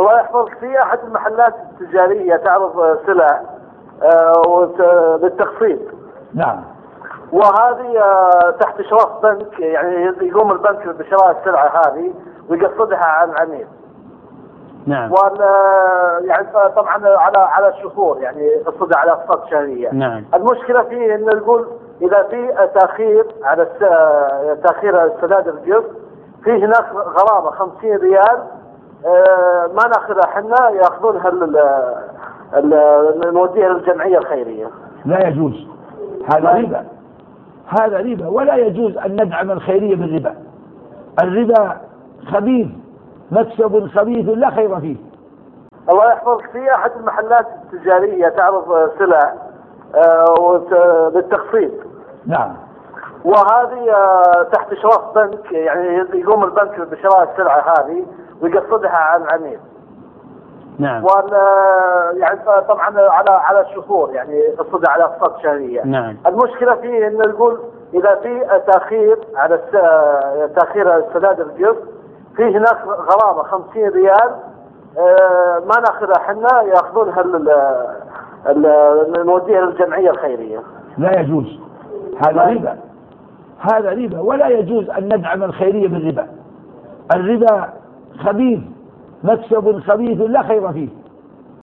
الله يحفظك، في أحد المحلات التجارية تعرض سلع للتقسيط. نعم. وهذه تحت إشراف بنك، يعني يقوم البنك بشراء السلعة هذه ويقصدها على العميل. نعم. يعني طبعا على الشهور، يعني يقصدها على أقساط شهرية. نعم. المشكلة فيه إنه يقول إذا في تأخير على تأخير السداد القسط، في هناك غرامة 50 ريال ما ناخذها احنا، ياخذونها نوديها للجمعية الخيرية. لا يجوز، هذا ربا، هذا ربا، ولا يجوز أن ندعم الخيرية بالربا. الربا خبيث، مكسب خبيث لا خير فيه. الله يحفظك، في أحد المحلات التجارية تعرض سلع للتقسيط. نعم. وهذه تحت إشراف بنك، يعني يقوم البنك بشراء السلعة هذه ويقصدها على العميل. نعم. يعني طبعا على الشهور، يعني يقصدها على أقساط شهرية. نعم. المشكلة فيه إنه يقول إذا في تأخير على تأخير السداد القسط، في هناك غرامة 50 ريال ما ناخذها احنا، ياخذونها نوديها للجمعية الخيرية. لا يجوز، هذا ربا، هذا ربا، ولا يجوز أن ندعم الخيرية بالربا. الربا خبيث، مكسب خبيث لا خير فيه.